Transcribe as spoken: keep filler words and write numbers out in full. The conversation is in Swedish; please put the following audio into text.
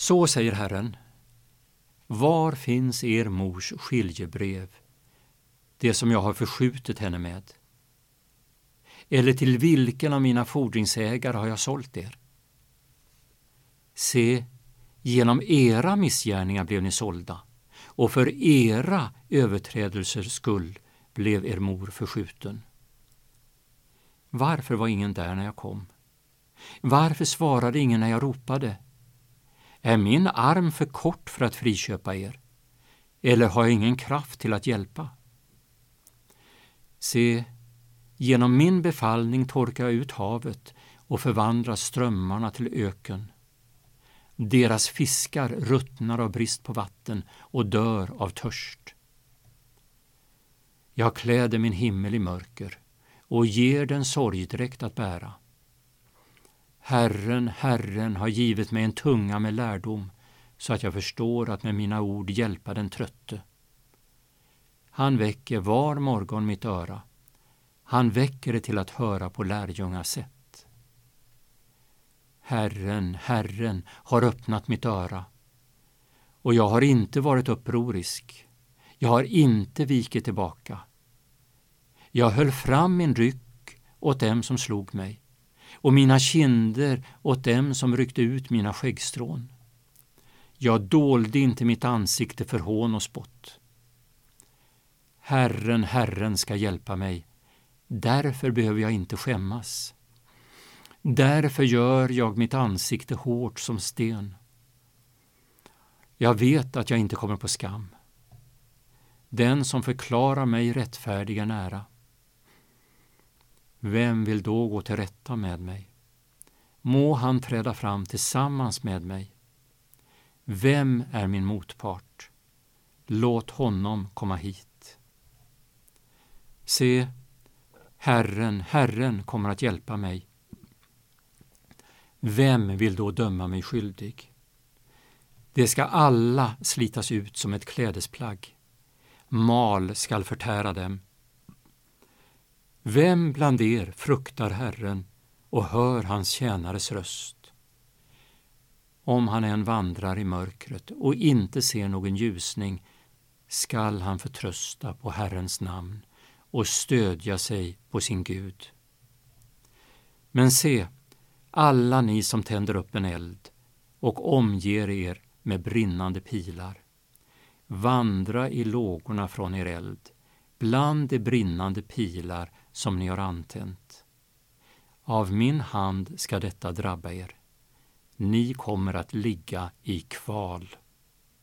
Så säger Herren: var finns er mors skiljebrev, det som jag har förskjutit henne med? Eller till vilken av mina fordringsägare har jag sålt er? Se, genom era missgärningar blev ni sålda, och för era överträdelsers skull blev er mor förskjuten. Varför var ingen där när jag kom? Varför svarade ingen när jag ropade? Är min arm för kort för att friköpa er? Eller har jag ingen kraft till att hjälpa? Se, genom min befallning torkar jag ut havet och förvandlar strömmarna till öken. Deras fiskar ruttnar av brist på vatten och dör av törst. Jag kläder min himmel i mörker och ger den sorgdräkt att bära. Herren, Herren har givit mig en tunga med lärdom, så att jag förstår att med mina ord hjälpa den trötte. Han väcker var morgon mitt öra. Han väcker det till att höra på lärjungas sätt. Herren, Herren har öppnat mitt öra, och jag har inte varit upprorisk. Jag har inte vikit tillbaka. Jag höll fram min ryck åt dem som slog mig, och mina kinder åt dem som ryckte ut mina skäggstrån. Jag dolde inte mitt ansikte för hån och spott. Herren, Herren ska hjälpa mig. Därför behöver jag inte skämmas. Därför gör jag mitt ansikte hårt som sten. Jag vet att jag inte kommer på skam. Den som förklarar mig rättfärdig är nära. Vem vill då gå till rätta med mig? Må han träda fram tillsammans med mig. Vem är min motpart? Låt honom komma hit. Se, Herren, Herren kommer att hjälpa mig. Vem vill då döma mig skyldig? Det ska alla slitas ut som ett klädesplagg. Mal skall förtära dem. Vem bland er fruktar Herren och hör hans tjänares röst? Om han än vandrar i mörkret och inte ser någon ljusning, skall han förtrösta på Herrens namn och stödja sig på sin Gud. Men se, alla ni som tänder upp en eld och omger er med brinnande pilar, vandra i lågorna från er eld, bland de brinnande pilar som ni har antänt. Av min hand ska detta drabba er. Ni kommer att ligga i kval.